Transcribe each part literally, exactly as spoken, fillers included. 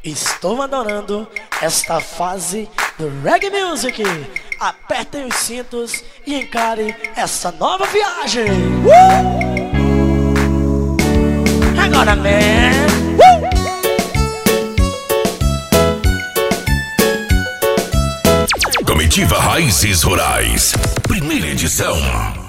Estou adorando esta fase do reggae music. Apertem os cintos e encare essa nova viagem. Uh! Agora, man. Uh! Comitiva Raízes Rurais, primeira edição.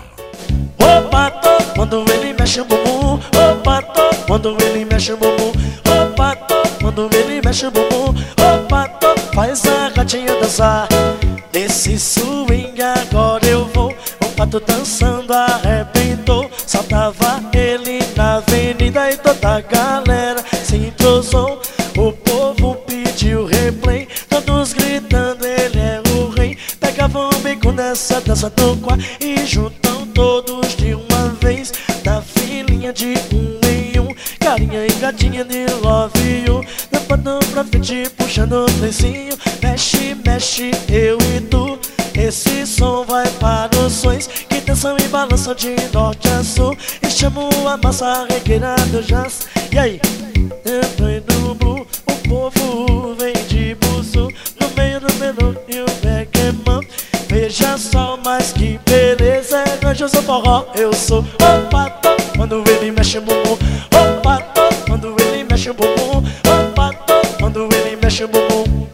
Opa, tô, quando ele mexe o bumbum. Opa, tô, quando ele mexe o bumbum. Opa, tô, quando ele mexe o bumbum. Opa, tô, faz a gatinha dançar. Nesse swing agora eu vou. O pato dançando arrebentou. Saltava ele na avenida e toda a galera se entrosou. O povo pediu replay, todos gritando ele é o rei. Pegavam o bico nessa dança do quarto e juntam todos de uma vez. Na filinha de um em um, carinha e gatinha de love you. Levando pra frente, puxando o trenzinho. Mexe, mexe, eu e tu. Esse som vai para os sonhos que dançam e balançam de norte a sul. E chamo a massa regueira do jazz. E aí? Entrou no blue, o povo vem de buzu. No meio do menu e o Beckman. Veja só, mas que beleza. É anjos do forró, eu sou o pato. Quando ele mexe o bumbum, o pato. Quando ele mexe o bumbum, o pato. Quando ele mexe o bumbum,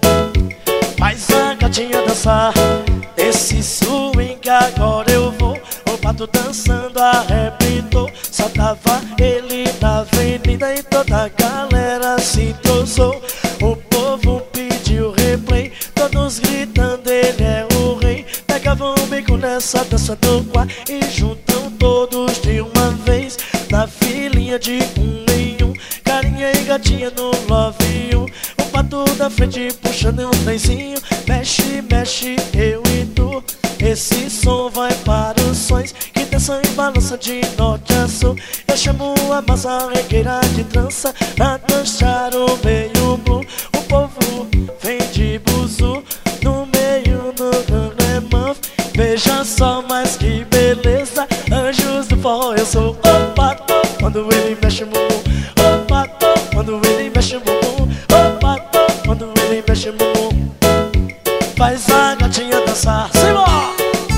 faz a gatinha dançar. Nesse swing agora eu vou. O pato dançando arrebentou. Saltava ele na avenida e toda a galera se entrosou. O povo pediu replay, todos gritando ele é o rei. Pegavam o bico nessa dança do quarto e juntam todos de uma vez. Na filinha de um em um, carinha e gatinha no love you. O pato da frente puxando um trenzinho. Mexe, mexe, eu e tu. Esse som vai para os sonhos que dançam e balançam de norte a sul. Eu chamo a massa regueira de trança pra dançar o meio blue. O povo vem de buzu no meio do Gangnam. Veja só, mas que beleza. Anjos do forró, eu sou o pato. Quando ele mexe o bumbum, o pato. Quando ele mexe o bumbum, o pato. Quando ele mexe o bumbum, faz a gatinha dançar. Simbora!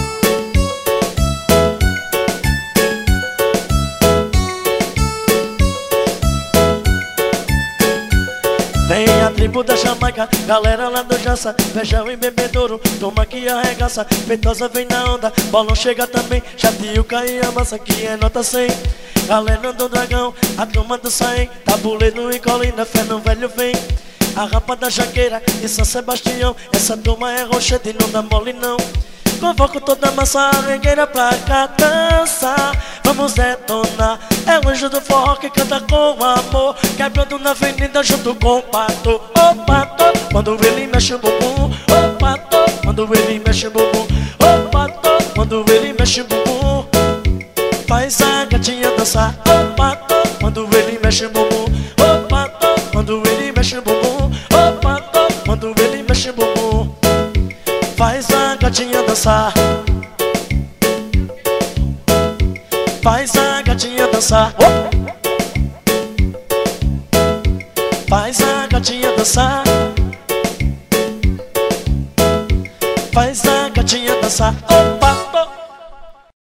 Vem a tribo da Jamaica, galera lá do Jaça, feijão e bebedouro, toma que arregaça. Feitosa vem na onda, bolão chega também. Jatiuca e a massa que é nota cem. Galera do Dragão, a turma do Saem, Tabuleiro e Colina, fé no velho vem. A rapa da Jaqueira e São Sebastião, essa turma é rochete e não dá mole não. Convoco toda a massa regueira pra cá dançar. Vamos detonar, é o anjo do forró que canta com amor. Quebrando na avenida junto com o pato. O pato, quando ele mexe o bumbum. O pato, quando ele mexe o bumbum. O pato, quando ele mexe o bumbum, faz a gatinha dançar. O pato, quando ele mexe o bumbum. O pato, quando ele mexe o bumbum. O pato, quando ele mexe o bumbum, faz a gatinha dançar. Faz a gatinha dançar. Oh! Faz a gatinha dançar. Faz a gatinha dançar. Oh!